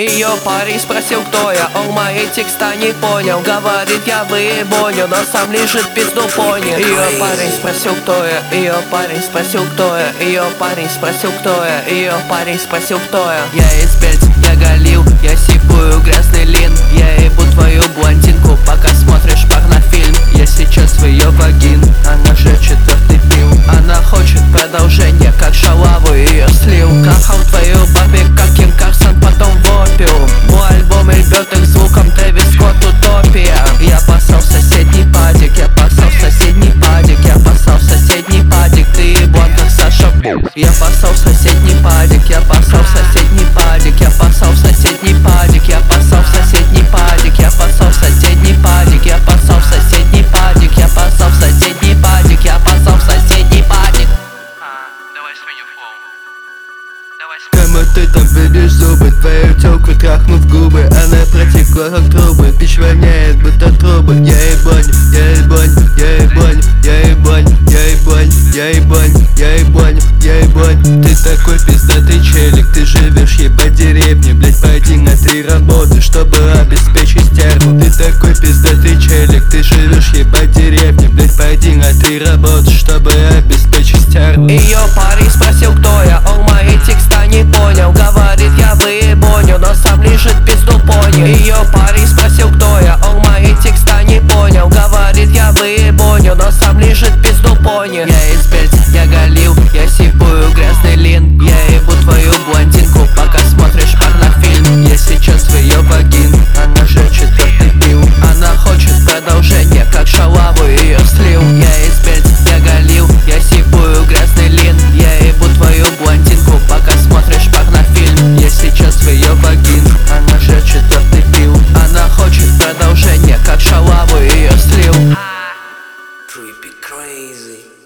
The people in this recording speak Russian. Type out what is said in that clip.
Ее парень спросил, кто я, он мои текста не понял. Говорит, я выебоню, но сам лежит пизду понял. Ее парень спросил, кто я, ее парень спросил, кто я, ее парень спросил, кто я, ее парень спросил, кто я. Я из Бельца, я галил, я сипую грязный лин. Я ебу твою блондинку, пока смотришь порнофильм. Я сейчас в ее вагин, она же четвертый пил. Она хочет продолжение, как шалаву ее слил. Кахал твою бабе, как Ким Карсон, потом вопил. Мой альбом ребят их звуком Трэвис Скотт утопия. Я пасал в соседний падик, я пасал в соседний падик, я пасал в соседний падик. Ты еблан, как Саша Бул. Я пасал в соседний падик, я пасал в соседний падик, я пасал в соседний падик, я пасал в соседний падик, я пасал в соседний падик, я пасал в соседний падик, я пасал в соседний падик, я пасал в соседний падик. Давай сменю флоу. Кому ты там видишь зубы, твою тёлку трахнув губы. Она протекла как трубы, пищ воняет, будто трубы. Я ебань, я ебань, я ебань, я ебань, я ебань, я ебань, я ебань, я ебань. Ты такой пиздатый челик, ты живешь ебать деревне. Блять, пойди на 3 работы, чтобы обеспечить стерву. Ты такой пиздатый челик, ты живешь ебать деревне. Блять, пойди на 3 работы, чтобы обеспечить стерву. Ее парень спросил, кто я, он мои текста не понял. Говорит, я выебоню, но сам лежит пизду понял. Ее парень спросил, кто я, он мои текста не понял. Говорит, я выебоню, но сам лежит пизду понял. Я из Бельца, я галил, я сипую грязный лин. Я ебу твою блондинку, пока смотришь порнофильм. Я сейчас в ее вагин, она же четвертый пил. Она хочет продолжение, как шалаву ее слил. Я из Бельца, я галил, я сипую грязный лин. Я ебу твою блондинку, пока смотришь порнофильм. Я сейчас в ее вагин, она же четвертый пил. Она хочет продолжение, как шалаву ее слил. Trippy crazy.